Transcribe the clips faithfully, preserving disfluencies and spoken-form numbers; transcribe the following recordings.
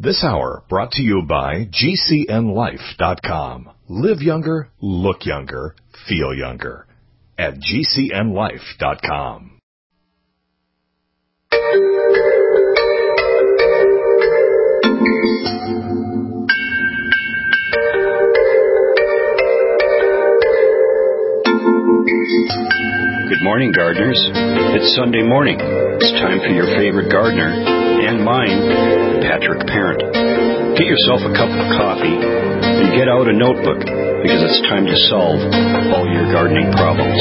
This hour brought to you by G C N life dot com. Live younger, look younger, feel younger at G C N life dot com. Good morning, gardeners. It's Sunday morning. It's time for your favorite gardener, and mine, Patrick Parent. Get yourself a cup of coffee and get out a notebook, because it's time to solve all your gardening problems.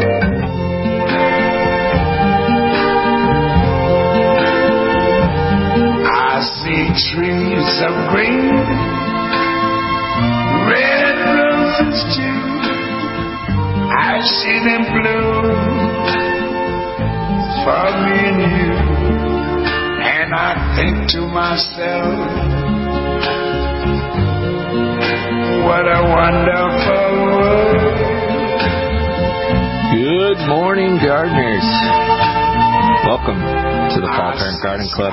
I see trees of green, red roses too. I see them bloom for me and you, and I think to myself, what a wonderful world. Good morning, gardeners. Welcome to the Paul Parent Garden Club.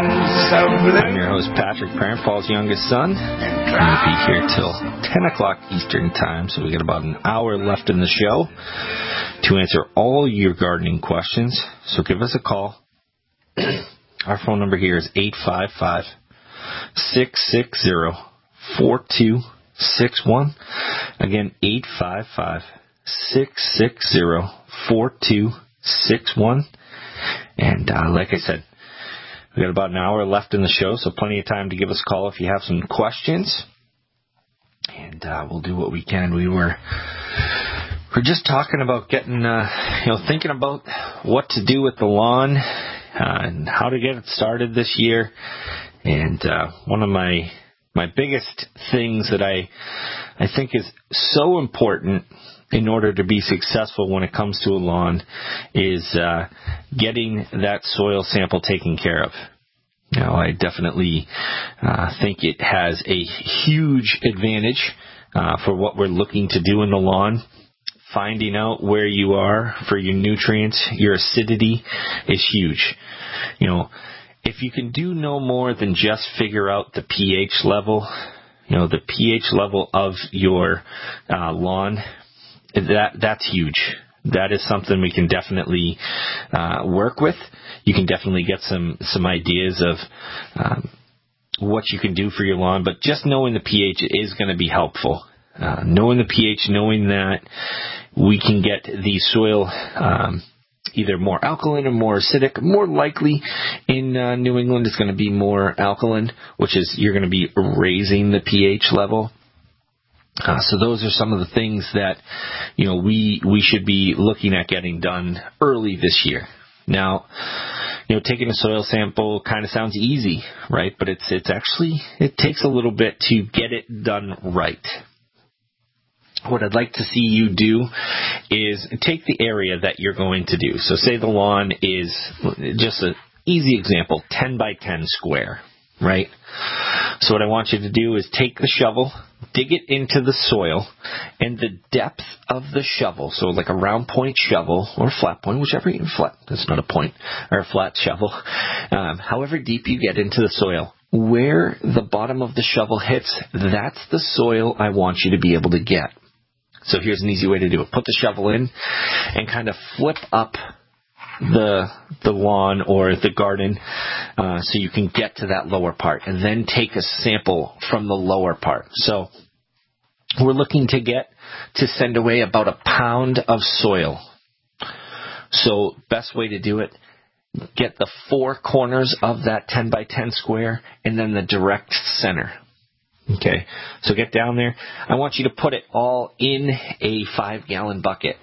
I'm your host, Patrick Parent, Paul's youngest son. I'm going to be here till ten o'clock Eastern Time, so we got about an hour left in the show to answer all your gardening questions. So give us a call. Our phone number here is eight five five, six six zero, four two six one. Again, eight five five, six six zero, four two six one. And uh, like I said, we got about an hour left in the show, so plenty of time to give us a call if you have some questions. And uh, we'll do what we can. We were we're just talking about getting, uh, you know, thinking about what to do with the lawn uh, and how to get it started this year. And uh, one of my my biggest things that I I think is so important in order to be successful when it comes to a lawn is uh, getting that soil sample taken care of. Now, I definitely uh, think it has a huge advantage uh, for what we're looking to do in the lawn. Finding out where you are for your nutrients, your acidity is huge. You know, if you can do no more than just figure out the pH level, you know, the pH level of your uh, lawn, that that's huge. That is something we can definitely uh, work with. You can definitely get some, some ideas of um, what you can do for your lawn, but just knowing the pH is going to be helpful. Uh, knowing the pH, knowing that we can get the soil um, either more alkaline or more acidic. More likely in uh, New England it's going to be more alkaline, which is you're going to be raising the pH level. Uh, so those are some of the things that, you know, we we should be looking at getting done early this year. Now, you know, taking a soil sample kind of sounds easy, right? But it's it's actually, it takes a little bit to get it done right. What I'd like to see you do is take the area that you're going to do. So say the lawn is, just an easy example, ten by ten square, right? So what I want you to do is take the shovel, dig it into the soil, and the depth of the shovel, so like a round point shovel or flat point, whichever you flat, that's not a point, or a flat shovel, um, however deep you get into the soil, where the bottom of the shovel hits, that's the soil I want you to be able to get. So here's an easy way to do it. Put the shovel in and kind of flip up the the lawn or the garden uh, so you can get to that lower part, and then take a sample from the lower part. So we're looking to get to send away about a pound of soil. So best way to do it, get the four corners of that ten by ten square and then the direct center. Okay, so get down there. I want you to put it all in a five gallon bucket.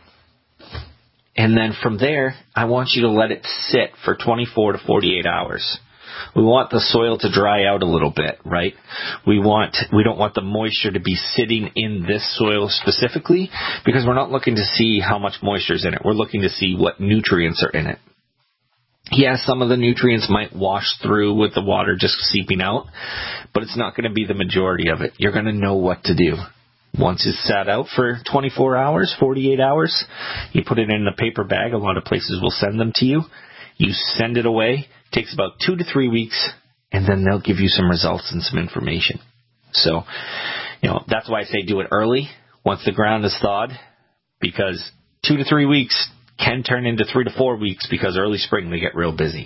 And then from there, I want you to let it sit for twenty-four to forty-eight hours. We want the soil to dry out a little bit, right? We want, we don't want the moisture to be sitting in this soil specifically, because we're not looking to see how much moisture is in it. We're looking to see what nutrients are in it. Yeah, some of the nutrients might wash through with the water just seeping out, but it's not going to be the majority of it. You're going to know what to do. Once it's sat out for twenty-four hours, forty-eight hours, you put it in a paper bag. A lot of places will send them to you. You send it away. It takes about two to three weeks, and then they'll give you some results and some information. So, you know, that's why I say do it early, once the ground is thawed, because two to three weeks can turn into three to four weeks because early spring they get real busy.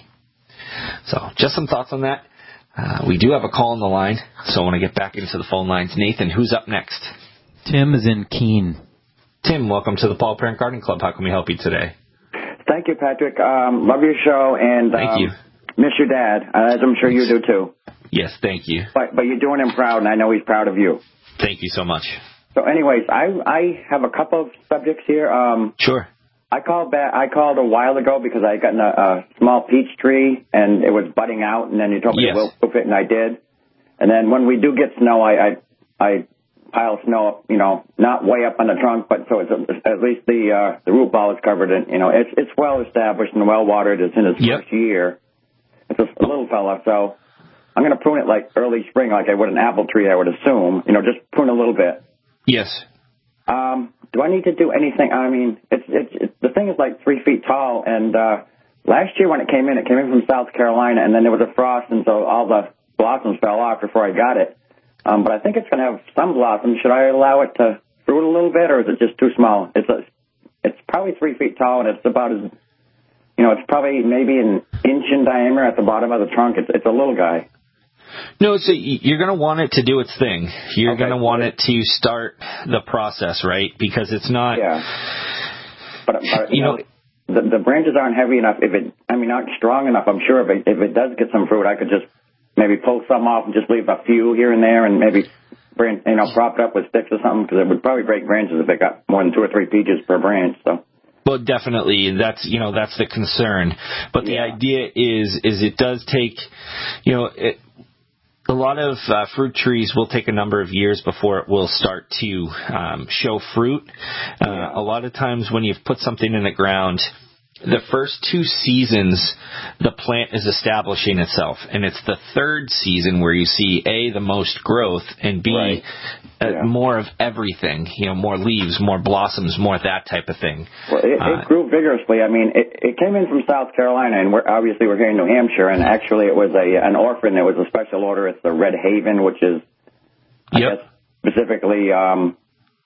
So just some thoughts on that. Uh, we do have a call on the line, so I want to get back into the phone lines. Nathan, who's up next? Tim is in Keene. Tim, welcome to the Paul Parent Garden Club. How can we help you today? Thank you, Patrick. Um, love your show, and thank um, you. Miss your dad, as I'm sure you do too. Yes, thank you. But but you're doing him proud, and I know he's proud of you. Thank you so much. So, anyways, I I have a couple of subjects here. Um, sure. I called back. I called a while ago because I got in a, a small peach tree, and it was budding out, and then you told me yes. to wilt it, and I did. And then when we do get snow, I I, I pile snow up, you know, not way up on the trunk, but so it's a, at least the uh, the root ball is covered in, you know, it's it's well established and well watered. It's in its yep. first year. It's a, a little fella, so I'm going to prune it like early spring, like I would an apple tree, I would assume. You know, just prune a little bit. Yes. Um, do I need to do anything? I mean, it's it's, it's the thing is like three feet tall, and uh, last year when it came in, it came in from South Carolina, and then there was a frost, and so all the blossoms fell off before I got it. Um, but I think it's going to have some blossoms. Should I allow it to fruit a little bit, or is it just too small? It's a, it's probably three feet tall, and it's about as, you know, it's probably maybe an inch in diameter at the bottom of the trunk. It's, it's a little guy. No, so you're going to want it to do its thing. You're okay. going to want it to start the process, right? Because it's not. Yeah. But, but you, you know, know the, the branches aren't heavy enough. If it, I mean, aren't strong enough. I'm sure if it, if it does get some fruit, I could just maybe pull some off and just leave a few here and there, and maybe, branch, you know, prop it up with sticks or something, because it would probably break branches if it got more than two or three peaches per branch. So. Well, definitely, that's you know that's the concern. But the yeah. idea is is it does take, you know, it, a lot of uh, fruit trees will take a number of years before it will start to um, show fruit. Uh, yeah. A lot of times when you've put something in the ground, the first two seasons, the plant is establishing itself. And it's the third season where you see, A, the most growth, and B, right. uh, yeah. more of everything. You know, more leaves, more blossoms, more that type of thing. Well, it, uh, it grew vigorously. I mean, it, it came in from South Carolina, and we're, obviously we're here in New Hampshire, and actually it was a an orphan. It was a special order. It's the Red Haven, which is, I yep. guess, specifically um,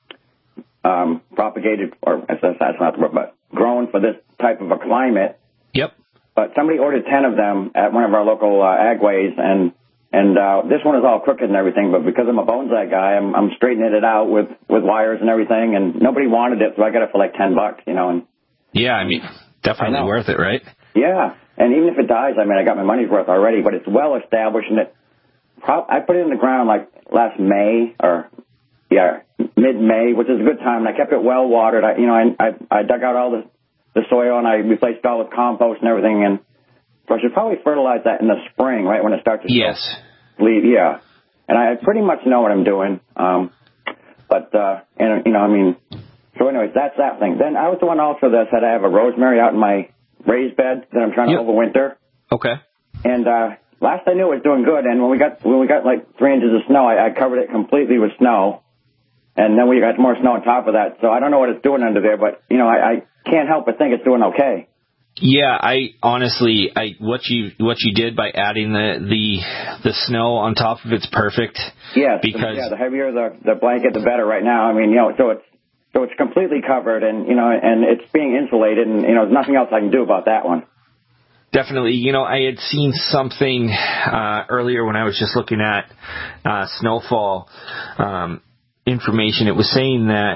um, propagated, or that's, that's not the word, but grown for this type of a climate. Yep. But somebody ordered ten of them at one of our local uh, agways, and and uh, this one is all crooked and everything, but because I'm a bonsai guy, I'm, I'm straightening it out with, with wires and everything, and nobody wanted it, so I got it for like ten bucks, you know. And yeah, I mean, definitely I worth it, right? Yeah, and even if it dies, I mean, I got my money's worth already, but it's well established, and it, pro- I put it in the ground like last May, or, yeah, mid-May, which is a good time, and I kept it well watered. I, you know, I, I, I dug out all the, the soil, and I replaced it all with compost and everything, and so I should probably fertilize that in the spring, right, when it starts to yes. leave, yeah. And I pretty much know what I'm doing, um, but, uh, and, you know, I mean, so anyways, that's that thing. Then I was the one also that said I have a rosemary out in my raised bed that I'm trying yep. to overwinter. Okay. And, uh, last I knew it was doing good, and when we got, when we got like three inches of snow, I, I covered it completely with snow. And then we got more snow on top of that, so I don't know what it's doing under there, but, you know, I, I can't help but think it's doing okay. Yeah, I honestly, I what you what you did by adding the the, the snow on top of it's perfect. Yes, because yeah, the heavier the, the blanket, the better right now. I mean, you know, so it's so it's completely covered, and, you know, and it's being insulated, and, you know, there's nothing else I can do about that one. Definitely. You know, I had seen something uh, earlier when I was just looking at uh, snowfall um, information. It was saying that,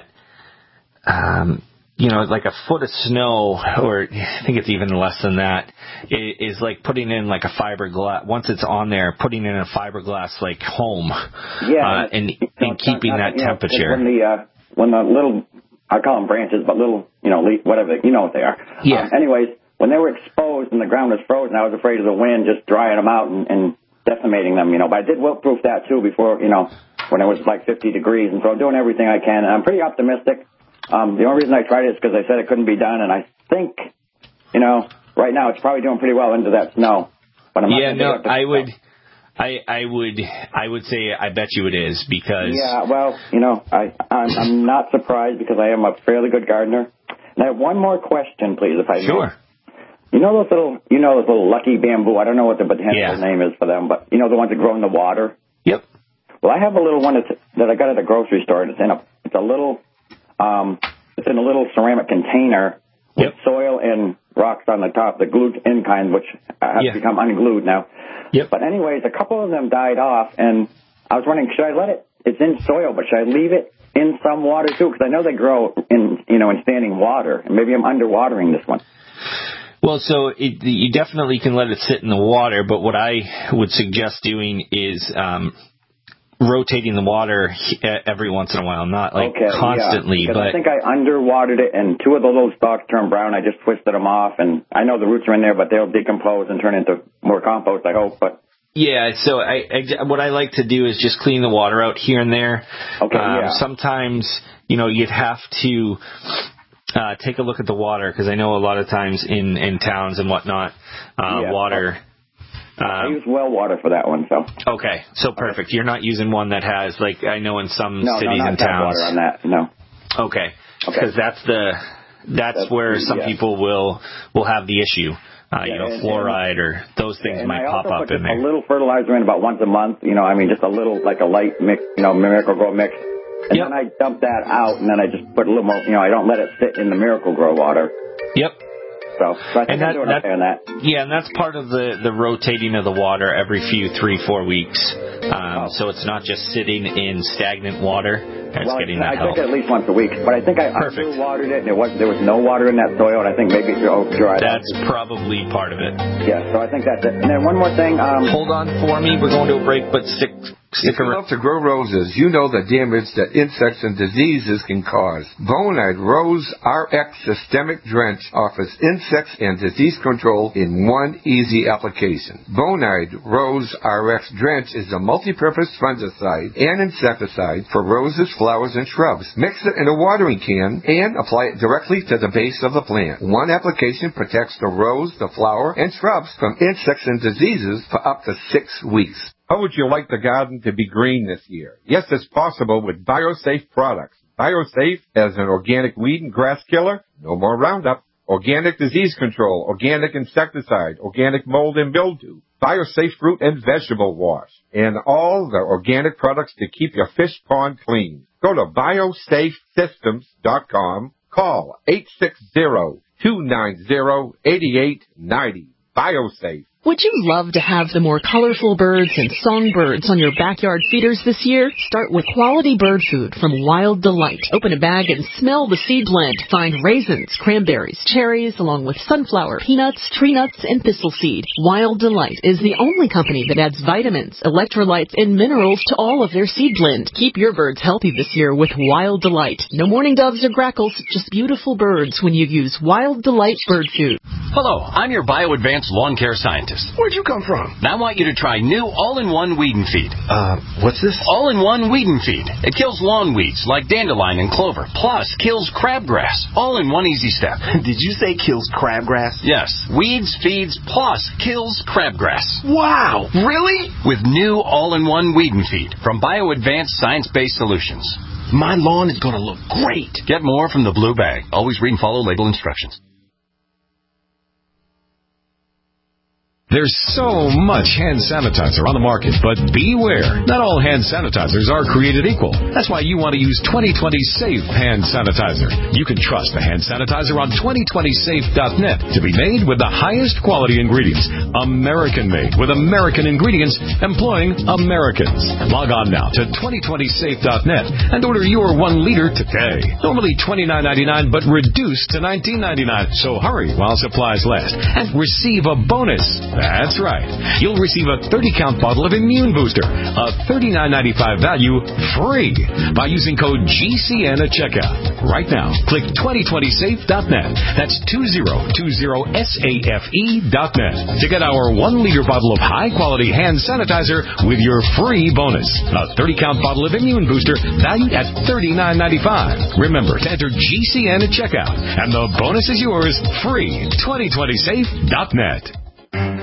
um, you know, like a foot of snow, or I think it's even less than that, is like putting in like a fiberglass. Once it's on there, putting in a fiberglass like home, yeah, uh, and, you know, and keeping not, that you know, temperature. When the uh, when the little, I call them branches, but little, you know, leaf, whatever, you know what they are. Yeah. Um, anyways, when they were exposed and the ground was frozen, I was afraid of the wind just drying them out and, and decimating them, you know. But I did wilt-proof that too before, you know, when it was like fifty degrees, and so I'm doing everything I can, and I'm pretty optimistic. Um, the only reason I tried it is because they said it couldn't be done, and I think, you know, right now it's probably doing pretty well into that snow. But I'm not yeah, no, to I would, I, I would, I would say I bet you it is, because. Yeah, well, you know, I, I'm, I'm not surprised because I am a fairly good gardener. And I have one more question, please, if I may. Sure. you know those little, you know those little lucky bamboo. I don't know what the botanical Yeah. name is for them, but you know the ones that grow in the water. Yep. Well, I have a little one that's, that I got at the grocery store, and it's in a, it's a little, um, it's in a little ceramic container with Yep. soil and rocks on the top, the glued-in kind, which have Yeah. become unglued now. Yep. But anyways, a couple of them died off, and I was wondering, should I let it? It's in soil, but should I leave it in some water too? Because I know they grow in, you know, in standing water, and maybe I'm underwatering this one. Well, so it, you definitely can let it sit in the water, but what I would suggest doing is um, rotating the water every once in a while, not like okay, constantly. Yeah, but I think I underwatered it, and two of the little stalks turned brown. I just twisted them off, and I know the roots are in there, but they'll decompose and turn into more compost, I hope. But yeah, so I, I, what I like to do is just clean the water out here and there. Okay, um, yeah. Sometimes, you know, you'd have to uh, take a look at the water, because I know a lot of times in, in towns and whatnot, uh, Yeah. water... I Um, use well water for that one, so. okay, so perfect. You're not using one that has, like, I know in some No, cities no, not and tap towns. water on that, no. Okay, Okay. because that's the that's, That's where the- some yeah. people will will have the issue. Uh, you Yeah, know, and- fluoride or those things And might I pop also up put in just there. a little fertilizer in about once a month, you know, I mean, just a little, like a light mix, you know, Miracle Grow mix. And Yep. then I dump that out, and then I just put a little more, you know, I don't let it sit in the Miracle Grow water. Yep. So, so I think And I'm that, doing that, okay on that. yeah, and that's part of the, the rotating of the water every few, three, four weeks. Um, Oh. So it's not just sitting in stagnant water. It's Well, getting I that help. take it at least once a week, but I think I Perfect. underwatered it, and it was, there was no water in that soil, and I think maybe it oh, dried out. That's probably part of it. Yeah, so I think that's it. And then one more thing. Um, Hold on for me. We're going to a break, but stick stick If you around. love to grow roses, you know the damage that insects and diseases can cause. Bonide Rose R X Systemic Drench offers insects and disease control in one easy application. Bonide Rose R X Drench is a multi-purpose fungicide and insecticide for roses, flowers, and shrubs. Mix it in a watering can and apply it directly to the base of the plant. One application protects the rose, the flower, and shrubs from insects and diseases for up to six weeks. How would you like the garden to be green this year? Yes, it's possible with BioSafe products. BioSafe as an organic weed and grass killer, no more Roundup, organic disease control, organic insecticide, organic mold and mildew, BioSafe fruit and vegetable wash, and all the organic products to keep your fish pond clean. Go to biosafe systems dot com. Call eight six zero, two nine zero, eight eight nine zero. BioSafe. Would you love to have the more colorful birds and songbirds on your backyard feeders this year? Start with quality bird food from Wild Delight. Open a bag and smell the seed blend. Find raisins, cranberries, cherries, along with sunflower, peanuts, tree nuts, and thistle seed. Wild Delight is the only company that adds vitamins, electrolytes, and minerals to all of their seed blend. Keep your birds healthy this year with Wild Delight. No mourning doves or grackles, just beautiful birds when you use Wild Delight bird food. Hello, I'm your BioAdvanced lawn care scientist. Where'd you come from? Now I want you to try new all-in-one weed and feed. Uh, what's this? All-in-one weed and feed. It kills lawn weeds like dandelion and clover, plus kills crabgrass. All in one easy step. Did you say kills crabgrass? Yes, weeds, feeds, plus kills crabgrass. Wow, really? With new all-in-one weed and feed from BioAdvanced science-based solutions. My lawn is going to look great. Get more from the blue bag. Always read and follow label instructions. There's so much hand sanitizer on the market, but beware. Not all hand sanitizers are created equal. That's why you want to use twenty twenty Safe Hand Sanitizer. You can trust the hand sanitizer on twenty twenty safe dot net to be made with the highest quality ingredients. American-made with American ingredients employing Americans. Log on now to twenty twenty safe dot net and order your one liter today. Normally twenty-nine ninety-nine, but reduced to nineteen ninety-nine. So hurry while supplies last and receive a bonus. That's right. You'll receive a thirty count bottle of Immune Booster, a thirty-nine ninety-five value, free by using code G C N at checkout. Right now, click twenty twenty safe dot net. That's two zero two zero safe dot net to get our one liter bottle of high-quality hand sanitizer with your free bonus. A thirty count bottle of Immune Booster valued at thirty-nine ninety-five. Remember to enter G C N at checkout, and the bonus is yours free. twenty twenty safe dot net.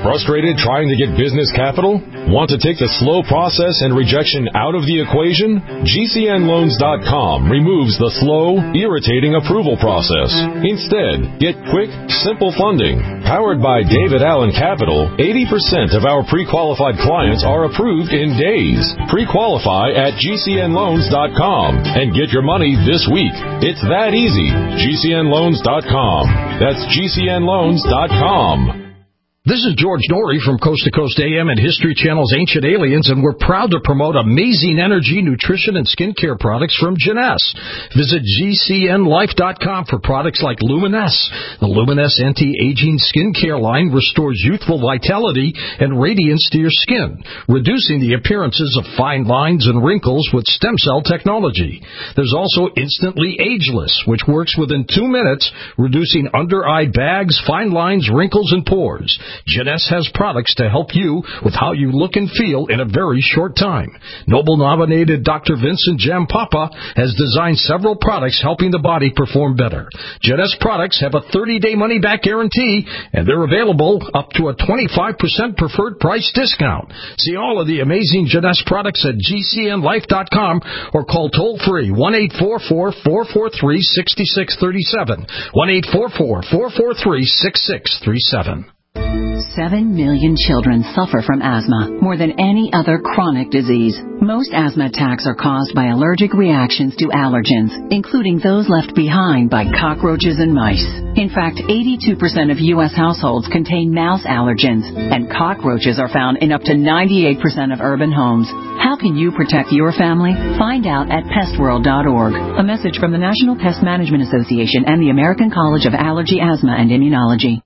Frustrated trying to get business capital? Want to take the slow process and rejection out of the equation? G C N loans dot com removes the slow, irritating approval process. Instead, get quick, simple funding. Powered by David Allen Capital, eighty percent of our pre-qualified clients are approved in days. Pre-qualify at G C N loans dot com and get your money this week. It's that easy. G C N loans dot com. That's G C N loans dot com. This is George Norrie from Coast to Coast A M and History Channel's Ancient Aliens, and we're proud to promote amazing energy, nutrition, and skincare products from Jeunesse. Visit G C N life dot com for products like Luminesse. The Luminesse anti-aging skincare line restores youthful vitality and radiance to your skin, reducing the appearances of fine lines and wrinkles with stem cell technology. There's also Instantly Ageless, which works within two minutes, reducing under-eye bags, fine lines, wrinkles, and pores. Jeunesse has products to help you with how you look and feel in a very short time. Nobel-nominated Doctor Vincent Jampapa has designed several products helping the body perform better. Jeunesse products have a thirty-day money-back guarantee, and they're available up to a twenty-five percent preferred price discount. See all of the amazing Jeunesse products at G C N life dot com or call toll-free one eight four four, four four three, six six three seven, one eight four four, four four three, six six three seven. Seven million children suffer from asthma, more than any other chronic disease. Most asthma attacks are caused by allergic reactions to allergens, including those left behind by cockroaches and mice. In fact, eighty-two percent of U S households contain mouse allergens, and cockroaches are found in up to ninety-eight percent of urban homes. How can you protect your family? Find out at pest world dot org. A message from the National Pest Management Association and the American College of Allergy, Asthma, and Immunology.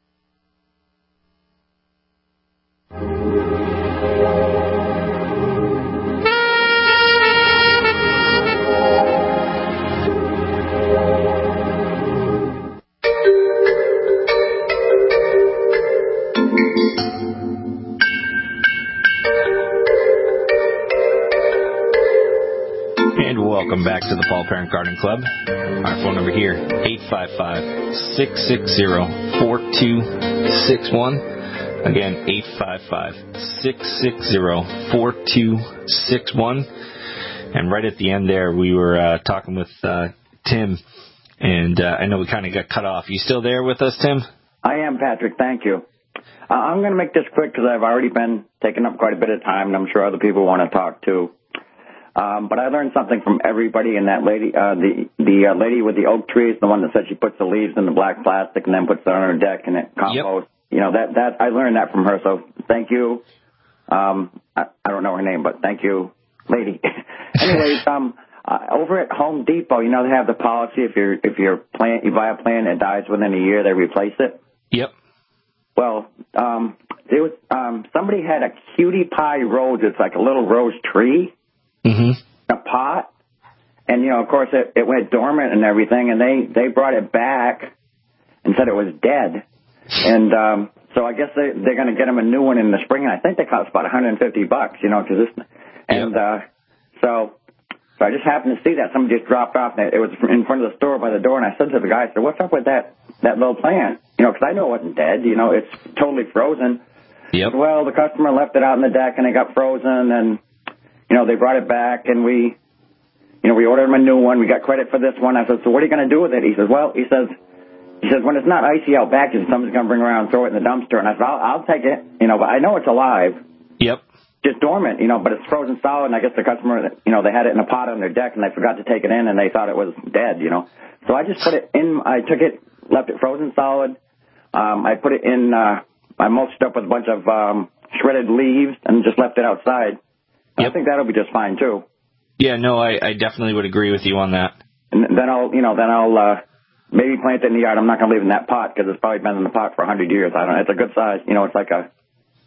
Welcome back to the Paul Parent Garden Club. Our phone number here, eight five five, six six zero, four two six one. Again, eight five five, six six zero, four two six one. And right at the end there, we were uh, talking with uh, Tim, and uh, I know we kind of got cut off. You still there with us, Tim? I am, Patrick. Thank you. Uh, I'm going to make this quick because I've already been taking up quite a bit of time, and I'm sure other people want to talk too. Um, but I learned something from everybody, and that lady, uh, the the uh, lady with the oak tree is the one that said she puts the leaves in the black plastic and then puts it on her deck and it composts. Yep. You know, that, that, I learned that from her, so thank you. Um, I, I don't know her name, but thank you, lady. Anyways, um, uh, over at Home Depot, you know, they have the policy if you're, if you're plant, you buy a plant and it dies within a year, they replace it. Yep. Well, um, there was, um, somebody had a cutie pie rose. It's like a little rose tree. Mm-hmm. A pot, and you know, of course, it, it went dormant and everything, and they they brought it back and said it was dead, and um, so I guess they they're going to get them a new one in the spring, and I think they cost about one hundred fifty bucks, you know, because this, and yep. uh, so so I just happened to see that somebody just dropped off, and it was in front of the store by the door, and I said to the guy, I said, "What's up with that that little plant?" You know, because I know it wasn't dead, you know, it's totally frozen. Yep. Well, the customer left it out on the deck, and it got frozen, and you know, they brought it back, and we, you know, we ordered him a new one. We got credit for this one. I said, so what are you going to do with it? He says, well, he says, he says, when it's not icy out back, somebody's going to bring it around and throw it in the dumpster. And I said, I'll, I'll take it, you know, but I know it's alive. Yep. Just dormant, you know, but it's frozen solid, and I guess the customer, you know, they had it in a pot on their deck, and they forgot to take it in, and they thought it was dead, you know. So I just put it in, I took it, left it frozen solid. Um, I put it in, uh, I mulched it up with a bunch of um, shredded leaves and just left it outside. Yep. I think that'll be just fine, too. Yeah, no, I, I definitely would agree with you on that. And then I'll, you know, then I'll uh, maybe plant it in the yard. I'm not going to leave it in that pot because it's probably been in the pot for a hundred years. I don't know. It's a good size. You know, it's like a,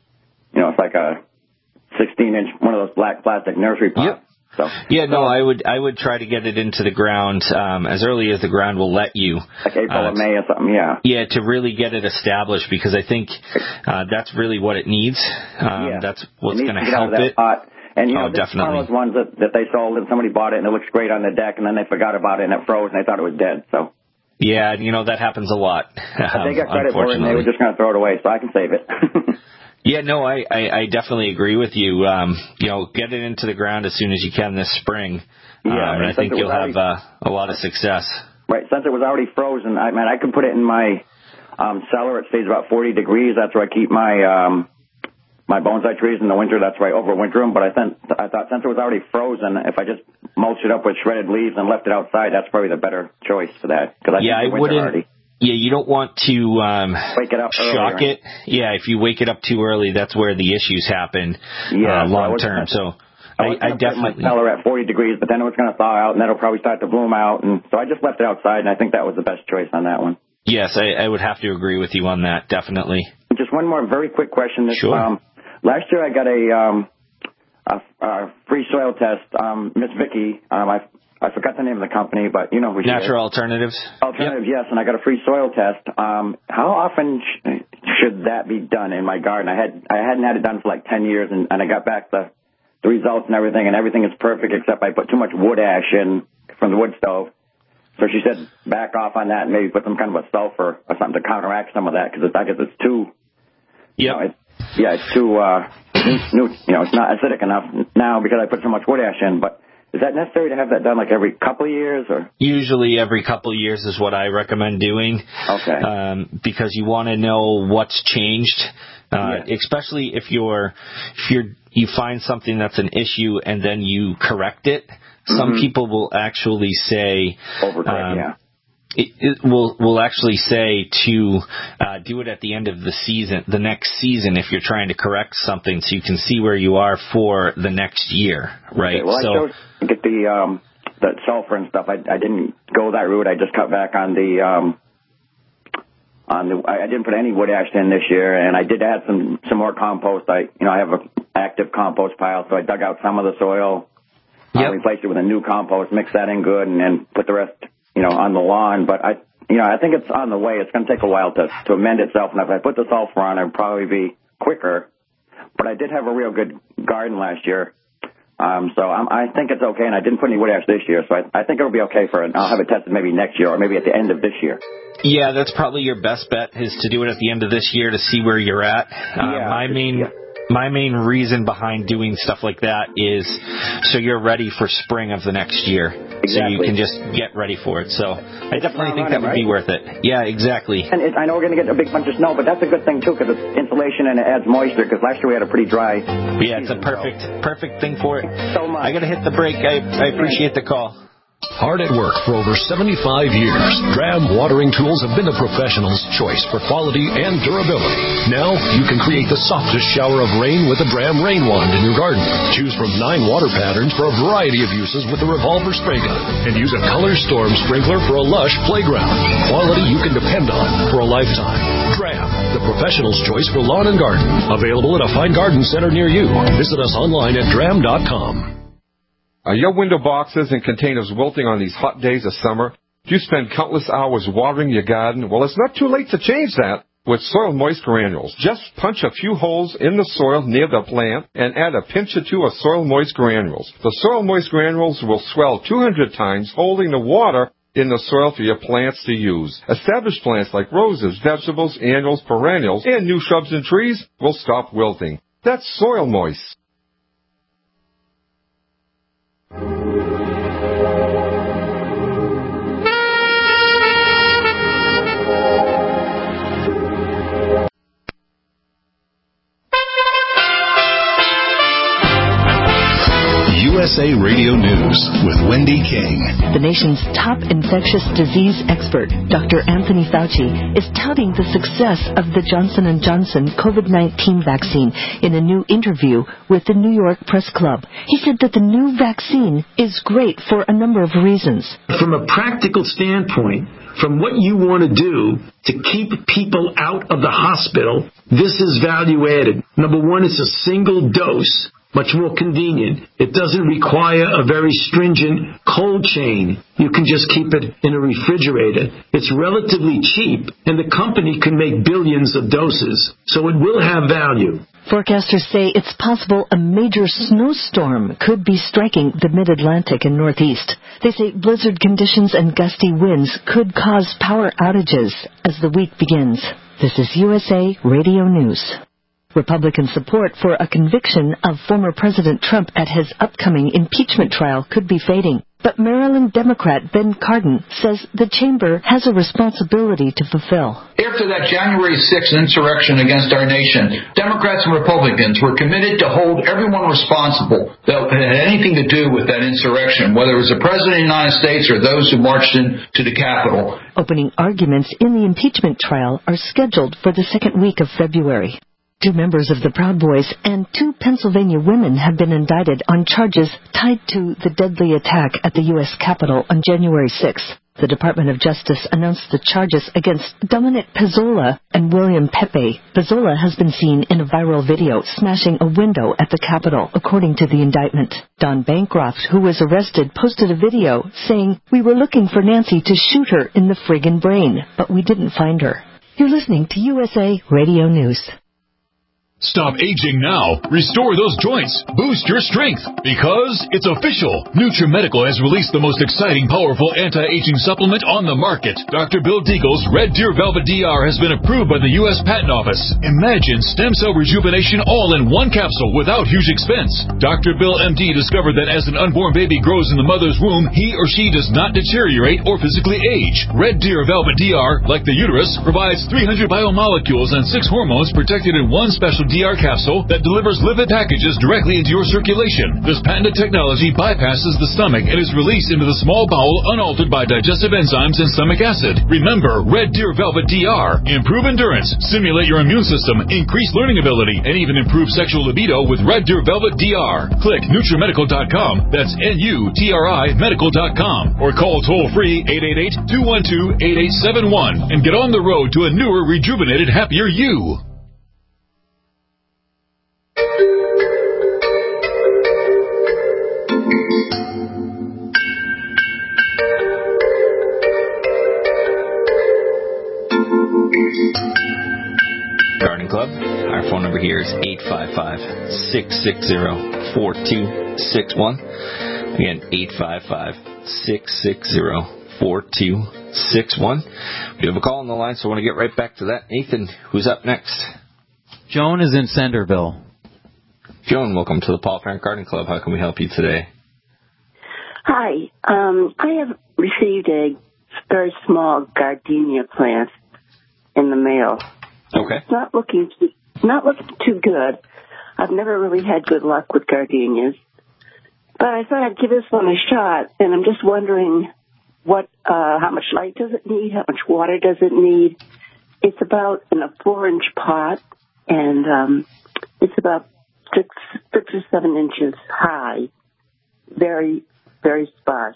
you know, it's like a sixteen inch, one of those black plastic nursery pots. Yep. So, yeah, no, I would I would try to get it into the ground um, as early as the ground will let you. Like April uh, or May or something, yeah. Yeah, to really get it established, because I think uh, that's really what it needs. Um, yeah. That's what's going to help it. Pot. And, you know, oh, this definitely. is one of those ones that, that they sold and somebody bought it and it looks great on the deck, and then they forgot about it and it froze and they thought it was dead. So, Yeah, you know, that happens a lot. Um, they got credit for it, and they were just going to throw it away, so I can save it. Yeah, no, I, I, I definitely agree with you. Um, you know, get it into the ground as soon as you can this spring. Yeah, um, and I think you'll already, have uh, a lot of success. Right, since it was already frozen, I mean, I could put it in my um, cellar. It stays about forty degrees. That's where I keep my um, my bonsai trees in the winter. That's where I overwinter them. But I, th- I thought since it was already frozen, if I just mulched it up with shredded leaves and left it outside, that's probably the better choice for that. Cause I yeah, I wouldn't. Already. Yeah, you don't want to um, wake it up shock early, right? it. Yeah, if you wake it up too early, that's where the issues happen yeah, uh, long term. So I, was I, I definitely put my cellar at forty degrees, but then it was going to thaw out, and then it'll probably start to bloom out. And so I just left it outside, and I think that was the best choice on that one. Yes, I, I would have to agree with you on that. Definitely. Just one more very quick question. This, sure. Um, last year I got a, um, a, a free soil test. Um, Miss Vicky, um, I. I forgot the name of the company, but you know who she is. Natural Alternatives. Alternatives, yep. Yes, and I got a free soil test. Um, how often sh- should that be done in my garden? I had I hadn't had it done for like ten years, and, and I got back the, the results and everything, and everything is perfect except I put too much wood ash in from the wood stove. So she said back off on that and maybe put some kind of a sulfur or something to counteract some of that because I guess it's too. Yep. You know, it's, yeah, it's too. Uh, new, you know, it's not acidic enough now because I put so much wood ash in, but. Is that necessary to have that done like every couple of years? Or usually every couple of years is what I recommend doing. Okay. Um, because you want to know what's changed, uh, yeah. especially if you're if you're you find something that's an issue and then you correct it. Mm-hmm. Some people will actually say. Overcorrect, um, yeah. It, it will will actually say to uh, do it at the end of the season, the next season, if you're trying to correct something, so you can see where you are for the next year, right? Okay, well, so, I chose get the um, the sulfur and stuff. I, I didn't go that route. I just cut back on the um, on the. I, I didn't put any wood ash in this year, and I did add some some more compost. I you know I have an active compost pile, so I dug out some of the soil, yep. uh, replaced it with a new compost, mixed that in good, and then put the rest. You know, on the lawn, but I, you know, I think it's on the way. It's going to take a while to to amend itself, and if I put the sulfur on, it'd probably be quicker. But I did have a real good garden last year, um, so I'm, I think it's okay. And I didn't put any wood ash this year, so I, I think it'll be okay for it. I'll have it tested maybe next year or maybe at the end of this year. Yeah, that's probably your best bet is to do it at the end of this year to see where you're at. Um, yeah, I mean. Yeah. My main reason behind doing stuff like that is so you're ready for spring of the next year. Exactly. So you can just get ready for it. So I it's definitely think running, that would right? be worth it. Yeah, exactly. And it, I know we're going to get a big bunch of snow, but that's a good thing, too, because it's insulation and it adds moisture, because last year we had a pretty dry Yeah, it's season, a perfect so. perfect thing for it. So much. I got to hit the break. I, I appreciate the call. Hard at work for over seventy-five years, Dram Watering Tools have been the professional's choice for quality and durability. Now you can create the softest shower of rain with a Dram Rain Wand in your garden. Choose from nine water patterns for a variety of uses with the revolver spray gun. And use a Color Storm sprinkler for a lush playground. Quality you can depend on for a lifetime. Dram, the professional's choice for lawn and garden. Available at a fine garden center near you. Visit us online at dram dot com. Are your window boxes and containers wilting on these hot days of summer? Do you spend countless hours watering your garden? Well, it's not too late to change that with Soil Moist Granules. Just punch a few holes in the soil near the plant and add a pinch or two of Soil Moist Granules. The Soil Moist Granules will swell two hundred times, holding the water in the soil for your plants to use. Established plants like roses, vegetables, annuals, perennials, and new shrubs and trees will stop wilting. That's Soil Moist. U S A Radio News with Wendy King. The nation's top infectious disease expert, Doctor Anthony Fauci, is touting the success of the Johnson and Johnson COVID nineteen vaccine in a new interview with the New York Press Club. He said that the new vaccine is great for a number of reasons. From a practical standpoint, from what you want to do to keep people out of the hospital, this is value added. Number one, it's a single dose. Much more convenient. It doesn't require a very stringent cold chain. You can just keep it in a refrigerator. It's relatively cheap, and the company can make billions of doses, so it will have value. Forecasters say it's possible a major snowstorm could be striking the mid-Atlantic and Northeast. They say blizzard conditions and gusty winds could cause power outages as the week begins. This is U S A Radio News. Republican support for a conviction of former President Trump at his upcoming impeachment trial could be fading. But Maryland Democrat Ben Cardin says the chamber has a responsibility to fulfill. After that January sixth insurrection against our nation, Democrats and Republicans were committed to hold everyone responsible that had anything to do with that insurrection, whether it was the President of the United States or those who marched into the Capitol. Opening arguments in the impeachment trial are scheduled for the second week of February. Two members of the Proud Boys and two Pennsylvania women have been indicted on charges tied to the deadly attack at the U S Capitol on January sixth. The Department of Justice announced the charges against Dominic Pezzola and William Pepe. Pezzola has been seen in a viral video smashing a window at the Capitol, according to the indictment. Don Bancroft, who was arrested, posted a video saying, "We were looking for Nancy to shoot her in the friggin' brain, but we didn't find her." You're listening to U S A Radio News. Stop aging now. Restore those joints. Boost your strength. Because it's official. NutriMedical has released the most exciting, powerful anti-aging supplement on the market. Doctor Bill Deagle's Red Deer Velvet D R has been approved by the U S Patent Office. Imagine stem cell rejuvenation all in one capsule without huge expense. Doctor Bill M D discovered that as an unborn baby grows in the mother's womb, he or she does not deteriorate or physically age. Red Deer Velvet D R, like the uterus, provides three hundred biomolecules and six hormones protected in one special D R capsule that delivers lipid packages directly into your circulation. This patented technology bypasses the stomach and is released into the small bowel unaltered by digestive enzymes and stomach acid. Remember, Red Deer Velvet D R. Improve endurance, stimulate your immune system, increase learning ability, and even improve sexual libido with Red Deer Velvet D R. Click NutriMedical dot com. That's N U T R I medical dot com. Or call toll-free eight eight eight, two one two, eight eight seven one and get on the road to a newer, rejuvenated, happier you. Garden Club. Our phone number here is eight five five, six six zero, four two six one. Again, eight five five, six six zero, four two six one. We have a call on the line, so I want to get right back to that. Nathan, who's up next? Joan is in Centerville. Joan, welcome to the Paul Parent Garden Club. How can we help you today? Hi. Um, I have received a very small gardenia plant in the mail. Okay. It's not looking too, not looking too good. I've never really had good luck with gardenias, but I thought I'd give this one a shot. And I'm just wondering, what, uh, how much light does it need? How much water does it need? It's about in a four-inch pot, and um, it's about six, six or seven inches high. Very, very sparse.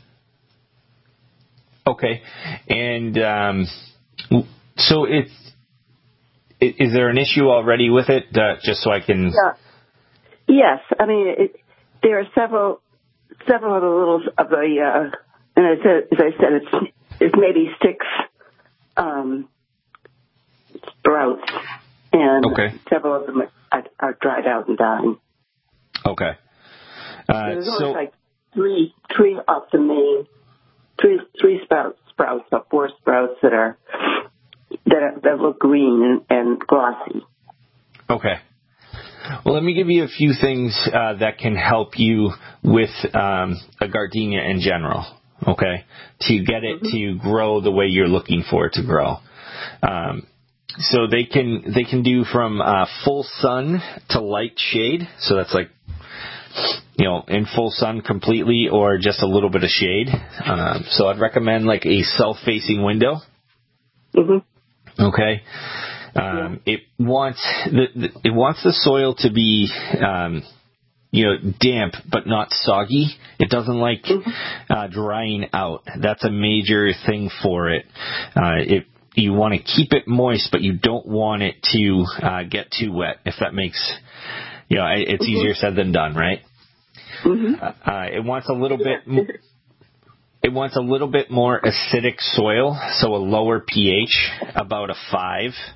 Okay, and um, so it's. Is there an issue already with it, uh, just so I can... Yeah. Yes. I mean, it, there are several several of the little... of the, uh, and as I, as I said, it's, it's maybe six um, sprouts, and okay. several of them are, are dried out and dying. Okay. Uh, There's so, only like three, three off the main, three, three sprouts, sprouts, or four sprouts that are... That, are, that look green and, and glossy. Okay. Well, let me give you a few things uh, that can help you with um, a gardenia in general, okay, to get it mm-hmm. to grow the way you're looking for it to grow. Um, so they can they can do from uh, full sun to light shade, so that's like, you know, in full sun completely or just a little bit of shade. Um, so I'd recommend like a south-facing window. Mm-hmm. Okay, um, yeah. it wants the, the it wants the soil to be, um, you know, damp but not soggy. It doesn't like uh, drying out. That's a major thing for it. Uh, it you want to keep it moist, but you don't want it to uh, get too wet. If that makes, you know, it's mm-hmm. easier said than done, right? Mm-hmm. Uh, it wants a little bit. It wants a little bit more acidic soil, so a lower pH, about a five.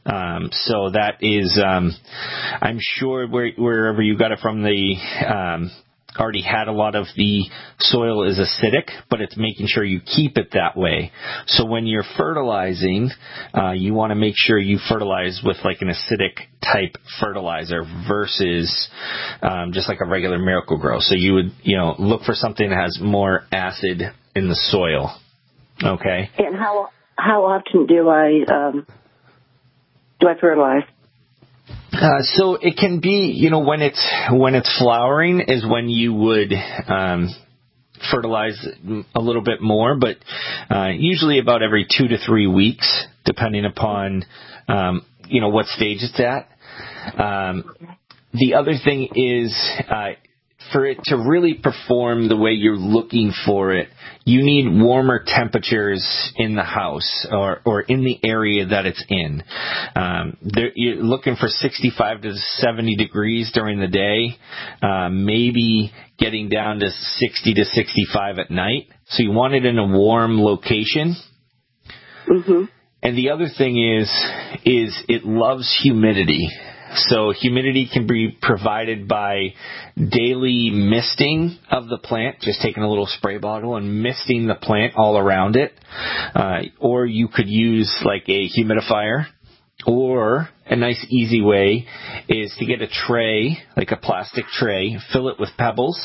Um, so that is, um, I'm sure where, wherever you got it from, the um, already had a lot of the soil is acidic, but it's making sure you keep it that way. So when you're fertilizing, uh, you want to make sure you fertilize with like an acidic type fertilizer versus um, just like a regular Miracle-Gro. So you would, you know, look for something that has more acid in the soil. Okay. And how how often do I um, do I fertilize? Uh, so it can be, you know, when it's when it's flowering is when you would um, fertilize a little bit more, but uh, usually about every two to three weeks, depending upon um, you know what stage it's at. Um, the other thing is uh, for it to really perform the way you're looking for it, you need warmer temperatures in the house or, or in the area that it's in. Um, you're looking for sixty-five to seventy degrees during the day, uh, maybe getting down to sixty to sixty-five at night. So you want it in a warm location. Mm-hmm. And the other thing is, is it loves humidity. So humidity can be provided by daily misting of the plant, just taking a little spray bottle and misting the plant all around it. Uh, or you could use like a humidifier. Or a nice easy way is to get a tray, like a plastic tray, fill it with pebbles,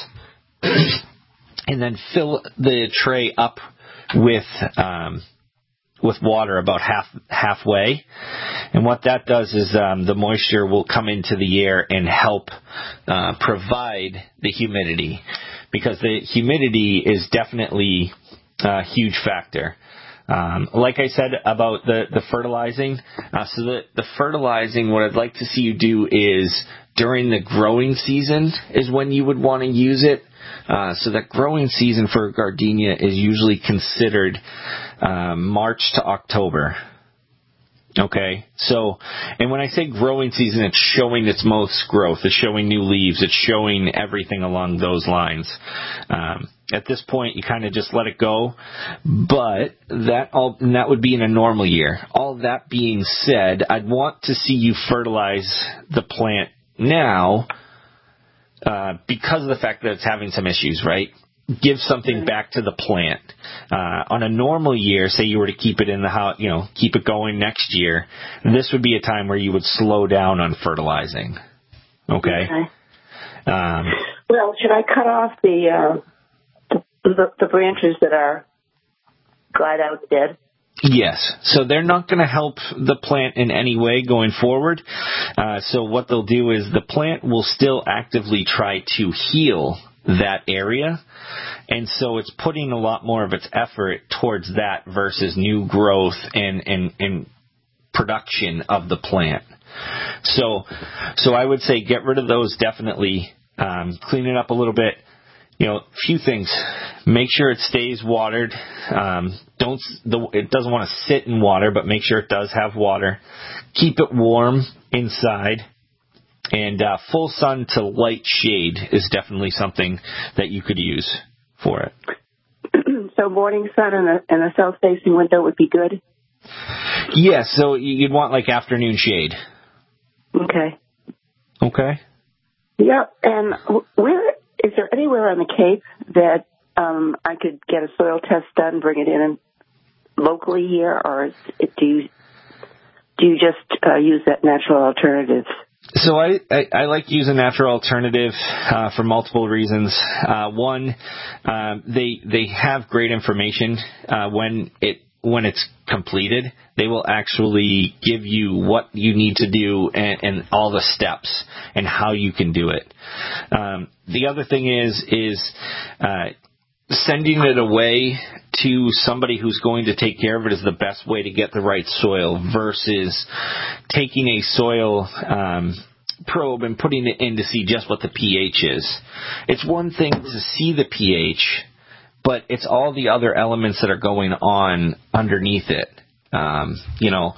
and then fill the tray up with um, with water about half halfway. And what that does is um, the moisture will come into the air and help uh, provide the humidity, because the humidity is definitely a huge factor. Um, like I said about the, the fertilizing, uh, so the, the fertilizing, what I'd like to see you do is during the growing season is when you would want to use it. Uh, so that growing season for gardenia is usually considered uh, March to October. Okay, so, and when I say growing season, it's showing its most growth, it's showing new leaves, it's showing everything along those lines. Um, at this point, you kind of just let it go, but that all, and that would be in a normal year. All that being said, I'd want to see you fertilize the plant now, uh, because of the fact that it's having some issues, right? Give something back to the plant. Uh, on a normal year, say you were to keep it in the house, you know, keep it going next year, this would be a time where you would slow down on fertilizing. Okay? Okay. Um, well, should I cut off the, uh, the, the branches that are dried out dead? Yes. So they're not going to help the plant in any way going forward. Uh, so what they'll do is the plant will still actively try to heal that area, and so it's putting a lot more of its effort towards that versus new growth and and, and production of the plant. So so I would say get rid of those definitely. Um, clean it up a little bit. You know, a few things. Make sure it stays watered. Um, don't the, it doesn't want to sit in water, but make sure it does have water. Keep it warm inside. And uh, full sun to light shade is definitely something that you could use for it. So morning sun and a, and a south-facing window would be good? Yes, yeah, so you'd want like afternoon shade. Okay. Okay. Yep, and where is there anywhere on the Cape that um, I could get a soil test done, bring it in locally here, or is it, do you do you just uh, use that natural alternatives? So I, I, I like to use a natural alternative uh, for multiple reasons. Uh, one, uh, they they have great information uh, when it when it's completed. They will actually give you what you need to do and, and all the steps and how you can do it. Um, the other thing is is uh, sending it away to somebody who's going to take care of it is the best way to get the right soil versus taking a soil um, probe and putting it in to see just what the pH is. It's one thing to see the pH, but it's all the other elements that are going on underneath it. Um, you know,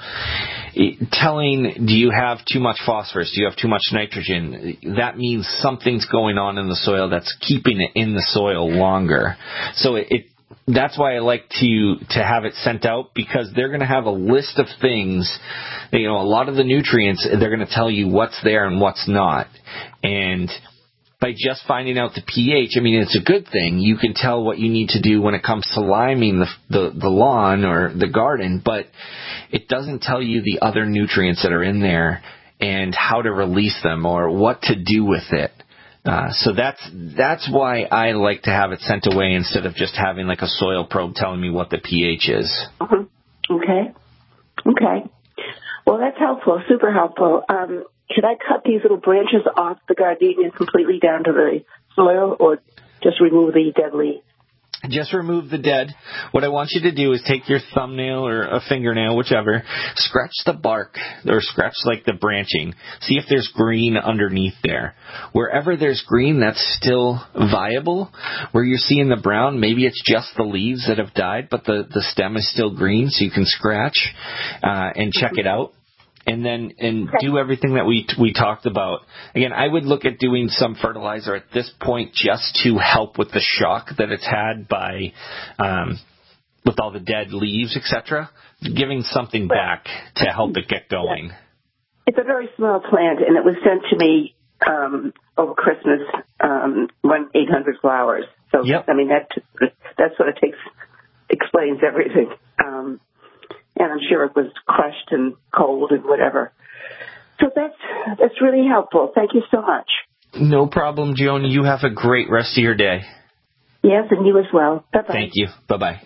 telling, do you have too much phosphorus? Do you have too much nitrogen? That means something's going on in the soil that's keeping it in the soil longer. So it, it that's why I like to, to have it sent out, because they're going to have a list of things, you know, a lot of the nutrients, they're going to tell you what's there and what's not. And by just finding out the pH, I mean, it's a good thing. You can tell what you need to do when it comes to liming the, the, the lawn or the garden, but it doesn't tell you the other nutrients that are in there and how to release them or what to do with it. Uh, so that's that's why I like to have it sent away instead of just having like a soil probe telling me what the pH is. Mm-hmm. Okay. Okay. Well, that's helpful, super helpful. Um, should I cut these little branches off the gardenia completely down to the soil, or just remove the dead leaves? Just remove the dead. What I want you to do is take your thumbnail or a fingernail, whichever, scratch the bark or scratch like the branching. See if there's green underneath there. Wherever there's green, that's still viable. Where you're seeing the brown, maybe it's just the leaves that have died, but the, the stem is still green, so you can scratch uh, and check it out. And then and do everything that we we talked about. Again, I would look at doing some fertilizer at this point just to help with the shock that it's had by um, with all the dead leaves, et cetera. Giving something back to help it get going. It's a very small plant, and it was sent to me um, over Christmas, um, one eight hundred flowers. So yep. I mean that that sort of takes explains everything. Um, And I'm sure it was crushed and cold and whatever. So that's that's really helpful. Thank you so much. No problem, Joan. You have a great rest of your day. Yes, and you as well. Bye-bye. Thank you. Bye-bye.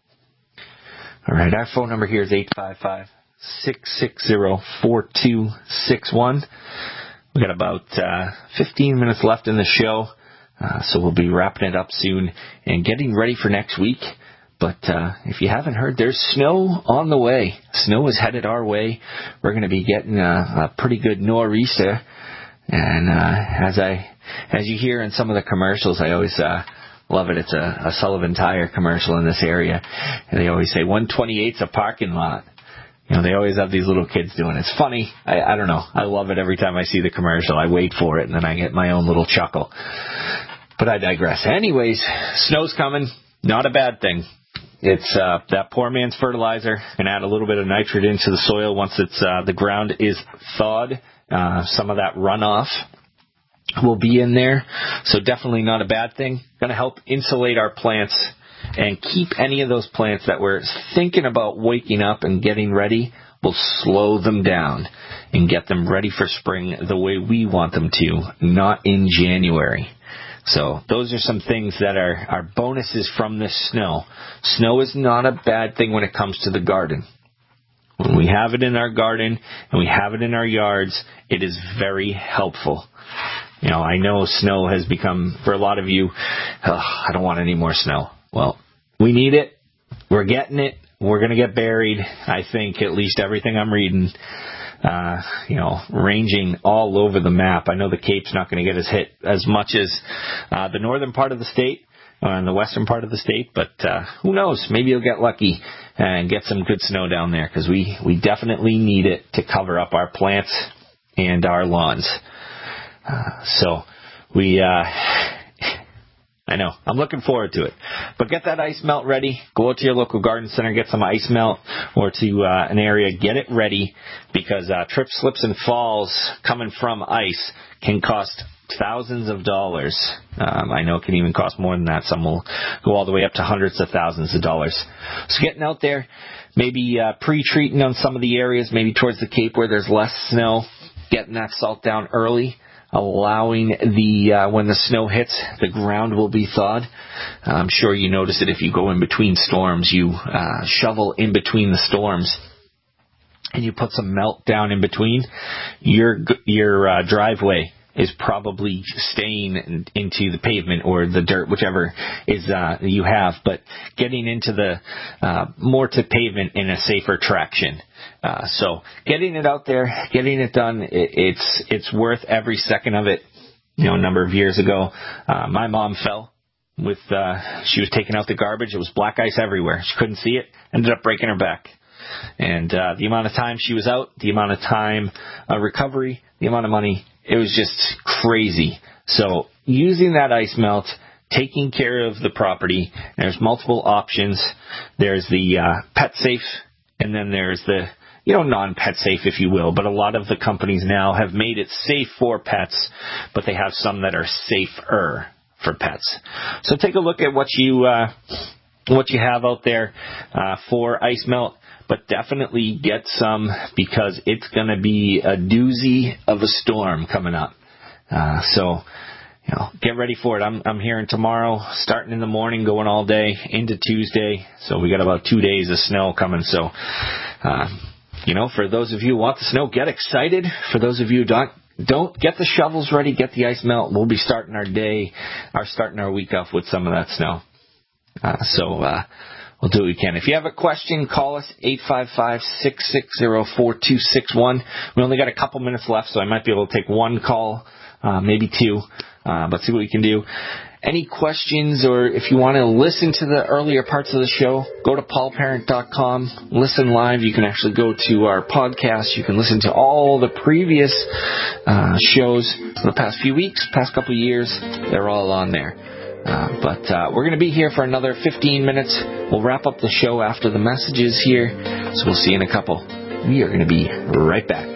All right, our phone number here is eight five five, six six zero, four two six one. We've got about uh, fifteen minutes left in the show, uh, so we'll be wrapping it up soon and getting ready for next week. But uh, if you haven't heard, there's snow on the way. Snow is headed our way. We're going to be getting a, a pretty good nor'easter. And uh, as I, as you hear in some of the commercials, I always uh, love it. It's a, a Sullivan Tire commercial in this area. And they always say one twenty-eight's a parking lot. You know, they always have these little kids doing it. It's funny. I, I don't know. I love it every time I see the commercial. I wait for it, and then I get my own little chuckle. But I digress. Anyways, snow's coming. Not a bad thing. It's uh, that poor man's fertilizer, and add a little bit of nitrogen into the soil once it's uh, the ground is thawed. Uh, some of that runoff will be in there, so definitely not a bad thing. Going to help insulate our plants and keep any of those plants that we're thinking about waking up and getting ready. Will slow them down and get them ready for spring the way we want them to, not in January. So those are some things that are, are bonuses from this snow. Snow is not a bad thing when it comes to the garden. When we have it in our garden and we have it in our yards, it is very helpful. You know, I know snow has become, for a lot of you, oh, I don't want any more snow. Well, we need it. We're getting it. We're going to get buried. I think at least everything I'm reading. Uh, you know, ranging all over the map. I know the Cape's not going to get as hit as much as uh, the northern part of the state uh, and the western part of the state, but uh, who knows? Maybe you'll get lucky and get some good snow down there, because we, we definitely need it to cover up our plants and our lawns. Uh, so we... Uh, I know. I'm looking forward to it. But get that ice melt ready. Go out to your local garden center, get some ice melt, or to uh, an area, get it ready, because uh, trips, slips, and falls coming from ice can cost thousands of dollars. Um, I know it can even cost more than that. Some will go all the way up to hundreds of thousands of dollars. So getting out there, maybe uh, pre-treating on some of the areas, maybe towards the Cape where there's less snow, getting that salt down early. Allowing the, uh, when the snow hits, the ground will be thawed. I'm sure you notice it if you go in between storms. You uh, shovel in between the storms and you put some melt down in between. Your your uh, driveway is probably staying into the pavement or the dirt, whichever is uh, you have, but getting into the uh, more to pavement in a safer traction. Uh, so getting it out there, getting it done, it, it's it's worth every second of it. You know, a number of years ago, uh, my mom fell with, uh, she was taking out the garbage. It was black ice everywhere. She couldn't see it, ended up breaking her back. And uh, the amount of time she was out, the amount of time uh, recovery, the amount of money, it was just crazy. So using that ice melt taking care of the property. There's multiple options. There's the uh, pet safe, and then there's the, you know, non-pet safe, if you will. But a lot of the companies now have made it safe for pets, but they have some that are safer for pets. So take a look at what you uh, what you have out there uh, for ice melt. But definitely get some, because it's going to be a doozy of a storm coming up. Uh, so, you know, get ready for it. I'm I'm hearing tomorrow, starting in the morning, going all day into Tuesday. So we got about two days of snow coming. So, uh, you know, for those of you who want the snow, get excited. For those of you who don't, don't get the shovels ready, get the ice melt. We'll be starting our day, our starting our week off with some of that snow. Uh, so, uh, we'll do what we can. If you have a question, call us, eight five five, six six zero, four two six one. We only got a couple minutes left, so I might be able to take one call, uh, maybe two, uh, but see what we can do. Any questions, or if you want to listen to the earlier parts of the show, go to paul parent dot com, listen live. You can actually go to our podcast. You can listen to all the previous uh, shows for the past few weeks, past couple of years. They're all on there. Uh, but uh, we're going to be here for another fifteen minutes. We'll wrap up the show after the messages here, so we'll see you in a couple. We are going to be right back.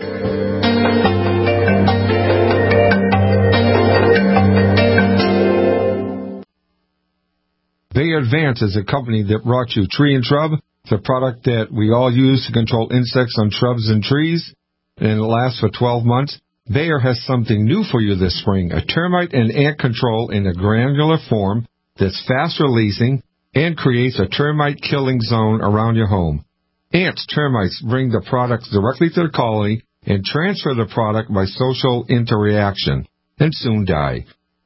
Bayer Advance is a company that brought you Tree and Shrub. It's a product that we all use to control insects on shrubs and trees, and it lasts for twelve months. Bayer has something new for you this spring, a termite and ant control in a granular form that's fast-releasing and creates a termite-killing zone around your home. Ants, termites bring the product directly to the colony and transfer the product by social interaction, and soon die.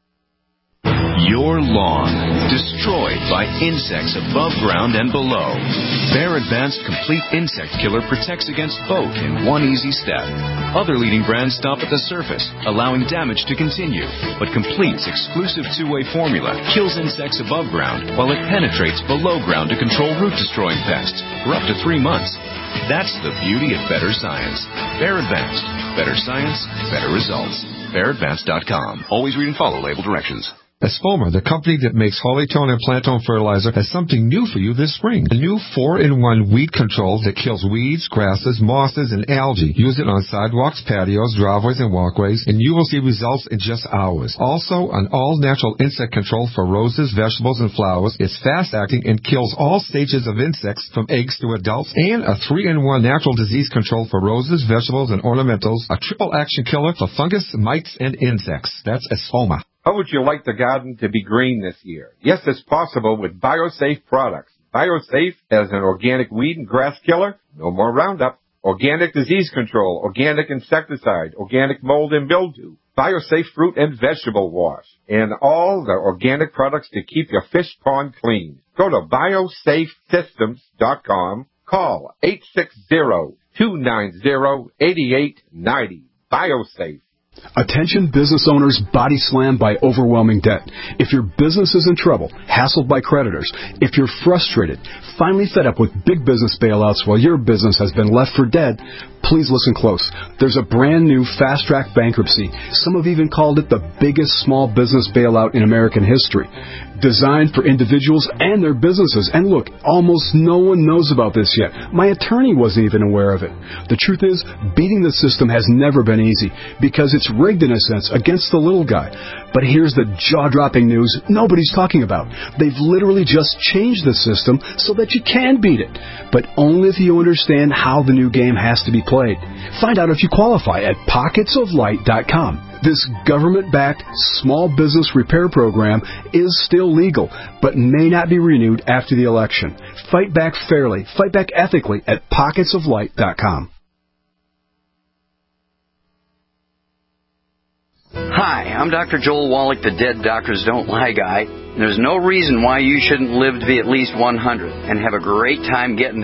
Your lawn, destroyed by insects above ground and below. Bayer Advanced Complete Insect Killer protects against both in one easy step. Other leading brands stop at the surface, allowing damage to continue. But Complete's exclusive two-way formula kills insects above ground while it penetrates below ground to control root-destroying pests for up to three months. That's the beauty of better science. Bayer Advanced. Better science, better results. Bayer Advanced dot com. Always read and follow label directions. Espoma, the company that makes Hollytone and Plantone fertilizer, has something new for you this spring. A new four in one weed control that kills weeds, grasses, mosses, and algae. Use it on sidewalks, patios, driveways, and walkways, and you will see results in just hours. Also, an all-natural insect control for roses, vegetables, and flowers. It's fast-acting and kills all stages of insects from eggs to adults. And a three in one natural disease control for roses, vegetables, and ornamentals. A triple-action killer for fungus, mites, and insects. That's Espoma. How would you like the garden to be green this year? Yes, it's possible with BioSafe products. BioSafe as an organic weed and grass killer, no more Roundup, organic disease control, organic insecticide, organic mold and mildew, BioSafe fruit and vegetable wash, and all the organic products to keep your fish pond clean. Go to biosafe systems dot com, call eight six zero, two nine zero, eight eight nine zero. BioSafe. Attention business owners body slammed by overwhelming debt. If your business is in trouble, hassled by creditors, if you're frustrated, finally fed up with big business bailouts while your business has been left for dead, please listen close. There's a brand new fast-track bankruptcy. Some have even called it the biggest small business bailout in American history. Designed for individuals and their businesses. And look, almost no one knows about this yet. My attorney wasn't even aware of it. The truth is, beating the system has never been easy because it's rigged in a sense against the little guy. But here's the jaw-dropping news nobody's talking about. They've literally just changed the system so that you can beat it. But only if you understand how the new game has to be played. Find out if you qualify at pockets of light dot com. This government-backed small business repair program is still legal, but may not be renewed after the election. Fight back fairly, fight back ethically at pockets of light dot com. Hi, I'm Doctor Joel Wallach, the Dead Doctors Don't Lie guy. There's no reason why you shouldn't live to be at least one hundred and have a great time getting there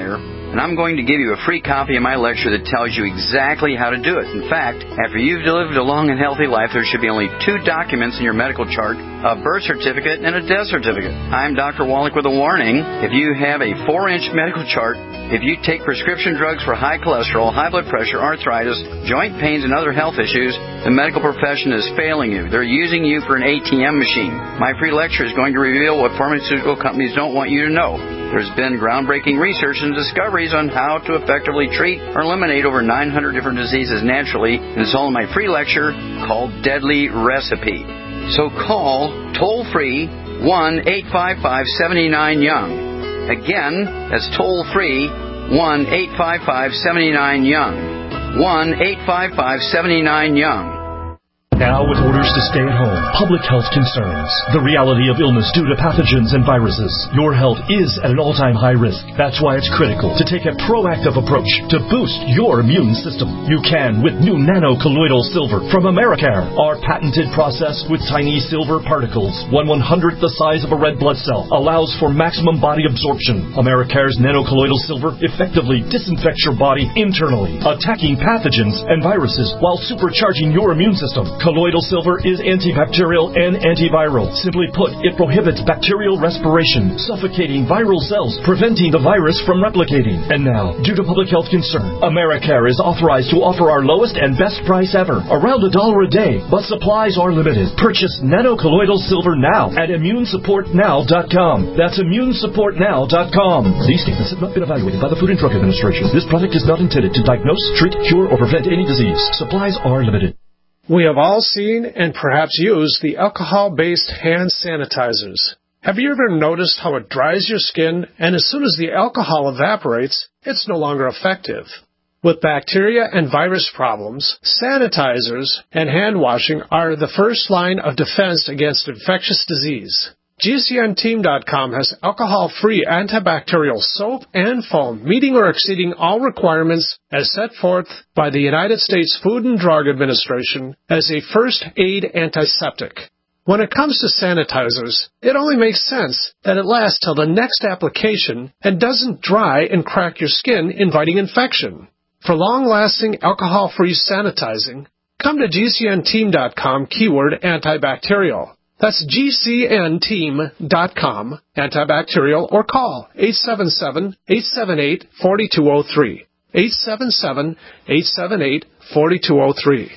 and I'm going to give you a free copy of my lecture that tells you exactly how to do it. In fact, after you've lived a long and healthy life, there should be only two documents in your medical chart, a birth certificate and a death certificate. I'm Doctor Wallach with a warning. If you have a four-inch medical chart, if you take prescription drugs for high cholesterol, high blood pressure, arthritis, joint pains, and other health issues, the medical profession is failing you. They're using you for an A T M machine. My free lecture is going to reveal what pharmaceutical companies don't want you to know. There's been groundbreaking research and discoveries on how to effectively treat or eliminate over nine hundred different diseases naturally, and it's all in my free lecture called Deadly Recipe. So call toll-free one eight five five, seven nine, young. Again, that's toll-free one eight five five, seven nine, young. one eight five five, seven nine, young. Now, with orders to stay at home, public health concerns, the reality of illness due to pathogens and viruses, your health is at an all-time high risk. That's why it's critical to take a proactive approach to boost your immune system. You can with new nano-colloidal silver from Americare. Our patented process with tiny silver particles, one one-hundredth the size of a red blood cell, allows for maximum body absorption. Americare's nano-colloidal silver effectively disinfects your body internally, attacking pathogens and viruses while supercharging your immune system. Colloidal silver is antibacterial and antiviral. Simply put, it prohibits bacterial respiration, suffocating viral cells, preventing the virus from replicating. And now, due to public health concern, Americare is authorized to offer our lowest and best price ever, around a dollar a day, but supplies are limited. Purchase nano-colloidal silver now at immune support now dot com. That's immune support now dot com. These statements have not been evaluated by the Food and Drug Administration. This product is not intended to diagnose, treat, cure, or prevent any disease. Supplies are limited. We have all seen and perhaps used the alcohol-based hand sanitizers. Have you ever noticed how it dries your skin, and as soon as the alcohol evaporates, it's no longer effective? With bacteria and virus problems, sanitizers and hand washing are the first line of defense against infectious disease. G C N team dot com has alcohol-free antibacterial soap and foam, meeting or exceeding all requirements as set forth by the United States Food and Drug Administration as a first aid antiseptic. When it comes to sanitizers, it only makes sense that it lasts till the next application and doesn't dry and crack your skin, inviting infection. For long-lasting alcohol-free sanitizing, come to G C N team dot com keyword antibacterial. That's G C N team dot com, antibacterial, or call eight seven seven, eight seven eight, four two zero three. eight seven seven, eight seven eight, four two zero three.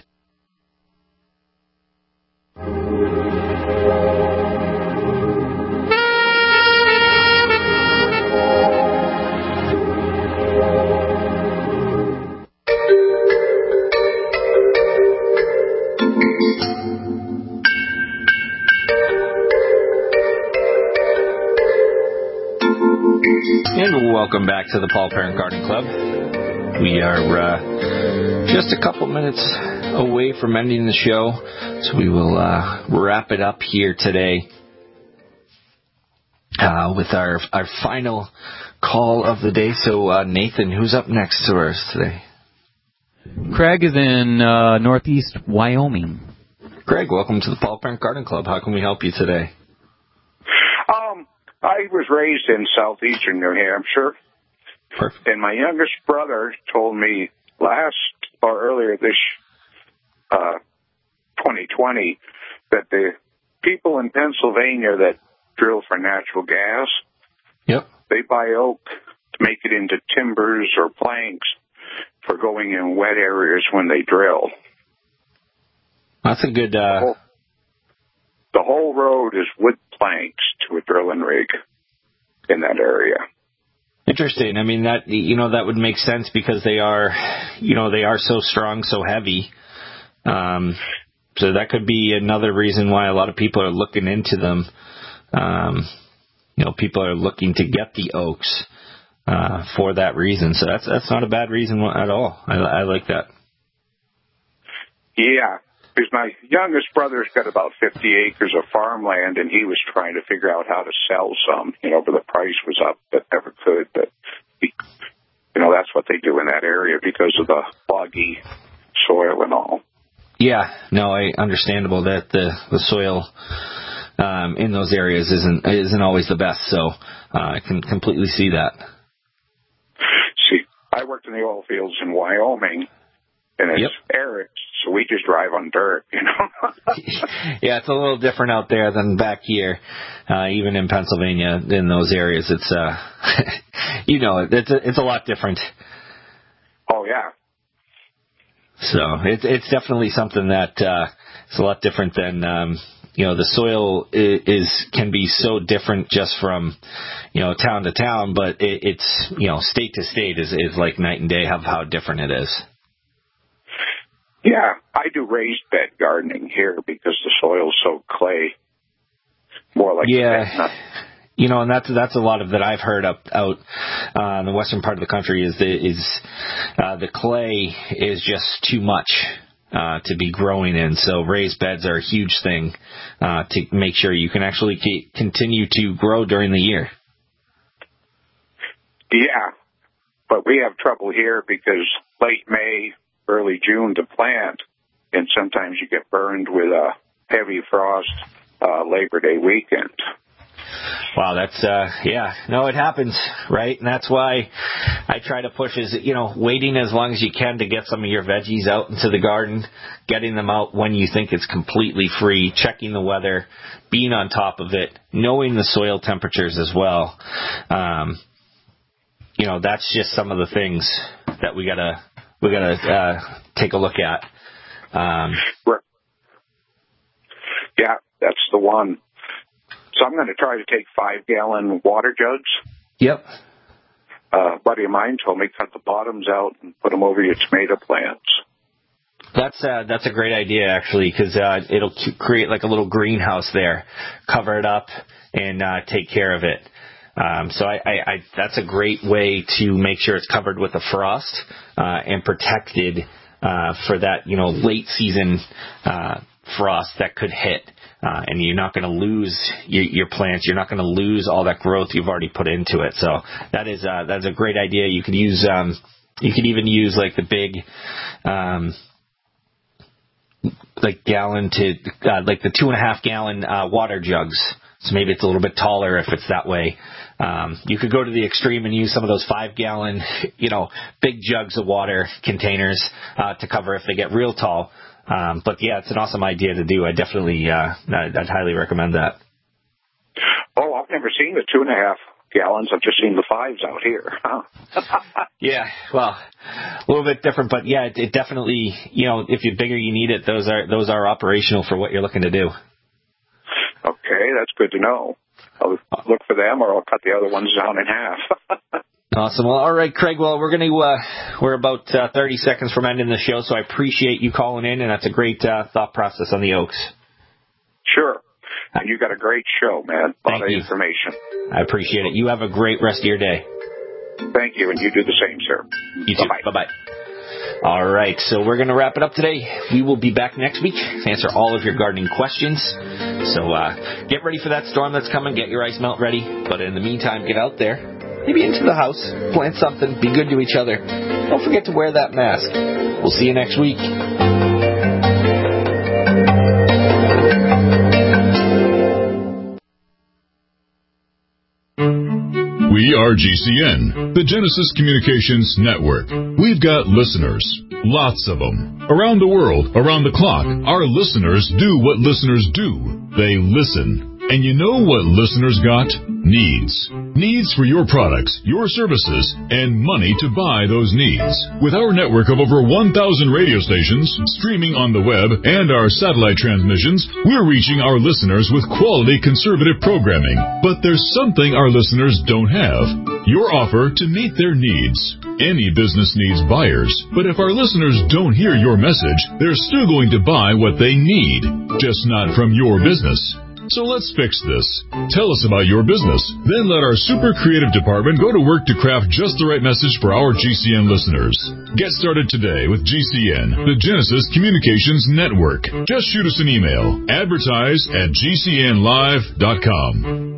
And welcome back to the Paul Parent Garden Club. We are uh, just a couple minutes away from ending the show, so we will uh, wrap it up here today uh, with our our final call of the day. So, uh, Nathan, who's up next to us today? Craig is in uh, northeast Wyoming. Craig, welcome to the Paul Parent Garden Club. How can we help you today? Um, I was raised in southeastern New Hampshire. Perfect. And my youngest brother told me last or earlier this uh, twenty twenty that the people in Pennsylvania that drill for natural gas, yep, they buy oak to make it into timbers or planks for going in wet areas when they drill. That's a good... Uh... The, whole, the whole road is wood planks to a drilling rig in that area. Interesting. I mean, that, you know, that would make sense because they are, you know, they are so strong, so heavy. Um, so that could be another reason why a lot of people are looking into them. Um, you know, people are looking to get the oaks uh, for that reason. So that's that's not a bad reason at all. I, I like that. Yeah, because my youngest brother's got about fifty acres of farmland, and he was trying to figure out how to sell some, you know, but the price was up, but never could. But, he, you know, that's what they do in that area because of the boggy soil and all. Yeah, no, I understandable that the, the soil um, in those areas isn't isn't always the best, so uh, I can completely see that. only oil fields in Wyoming, and it's yep. arid, so we just drive on dirt, you know. Yeah, it's a little different out there than back here, uh, even in Pennsylvania, in those areas. It's, uh, you know, it's a, it's a lot different. Oh, yeah. So it's it's definitely something that uh, it's a lot different than, um, you know, the soil is, is can be so different just from, you know, town to town, but it, it's, you know, state to state is, is like night and day of how different it is. Yeah, I do raised bed gardening here because the soil's so clay. More like yeah, you know, and that's that's a lot of that I've heard up out uh, in the western part of the country is the is uh, the clay is just too much uh, to be growing in. So raised beds are a huge thing uh, to make sure you can actually keep, continue to grow during the year. Yeah, but we have trouble here because late May, early June to plant, and sometimes you get burned with a heavy frost uh, Labor Day weekend. Wow, that's, uh, yeah, no, it happens, right? And that's why I try to push is, you know, waiting as long as you can to get some of your veggies out into the garden, getting them out when you think it's completely free, checking the weather, being on top of it, knowing the soil temperatures as well. Um, you know, that's just some of the things that we gotta, we gotta, uh, take a look at. Um, yeah, that's the one. So I'm going to try to take five-gallon water jugs. Yep. Uh, a buddy of mine told me cut the bottoms out and put them over your tomato plants. That's uh, that's a great idea, actually, because uh, it'll create like a little greenhouse there, cover it up, and uh, take care of it. Um, so I, I, I, that's a great way to make sure it's covered with a frost uh, and protected uh, for that, you know, late season uh, frost that could hit. Uh, and you're not going to lose your, your plants. You're not going to lose all that growth you've already put into it. So that is uh, that's a great idea. You could use um, you could even use like the big um, like gallon to uh, like the two and a half gallon uh, water jugs. So maybe it's a little bit taller if it's that way. Um, you could go to the extreme and use some of those five gallon, you know, big jugs of water containers uh, to cover if they get real tall. Um, but yeah, it's an awesome idea to do. I definitely, uh, I'd, I'd highly recommend that. Oh, I've never seen the two and a half gallons. I've just seen the fives out here. Huh? Yeah, well, a little bit different, but yeah, it, it definitely, you know, if you're bigger, you need it. Those are those are operational for what you're looking to do. Okay, that's good to know. I'll look for them, or I'll cut the other ones down in half. Awesome. Well, all right, Craig. Well, we're going to uh, we're about uh, thirty seconds from ending the show, so I appreciate you calling in, and that's a great uh, thought process on the oaks. Sure. And you got a great show, man. A lot Thank of you. information. I appreciate it. You have a great rest of your day. Thank you, and you do the same, sir. You too. Bye bye. All right, so we're going to wrap it up today. We will be back next week to answer all of your gardening questions. So uh, get ready for that storm that's coming. Get your ice melt ready. But in the meantime, get out there. Maybe into the house, plant something, be good to each other. Don't forget to wear that mask. We'll see you next week. We are G C N, the Genesis Communications Network. We've got listeners, lots of them. Around the world, around the clock, our listeners do what listeners do. They listen. And you know what listeners got? Needs. Needs for your products, your services, and money to buy those needs. With our network of over one thousand radio stations, streaming on the web, and our satellite transmissions, we're reaching our listeners with quality conservative programming. But there's something our listeners don't have. Your offer to meet their needs. Any business needs buyers, but if our listeners don't hear your message, they're still going to buy what they need, just not from your business. So let's fix this. Tell us about your business. Then let our super creative department go to work to craft just the right message for our G C N listeners. Get started today with G C N, the Genesis Communications Network. Just shoot us an email. Advertise at G C N live dot com.